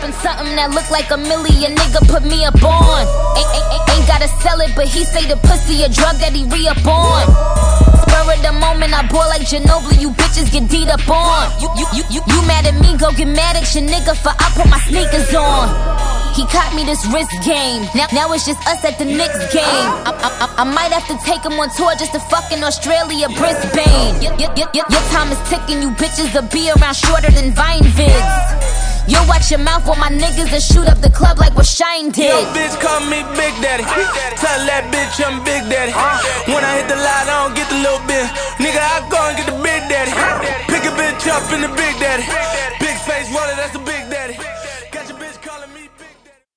in something that look like a million. Nigga put me up on. Ain't gotta sell it, but he say the pussy a drug that he re-up on. Spur of the moment, I bore like Ginobili. You bitches get D'd up on. You mad at me? Go get mad at your nigga for I put my sneakers on. He caught me this wrist game. Now it's just us at the Knicks game. I might have to take him on tour just to fucking Australia, Brisbane. Your time is ticking, you bitches will be around shorter than Vine vids. You watch your mouth while my niggas will shoot up the club like what Shine did. Yo, bitch, call me Big Daddy. Tell that bitch I'm Big Daddy. When I hit the line, I don't get the little bit. Nigga, I go and get the Big Daddy. Pick a bitch up in the Big Daddy.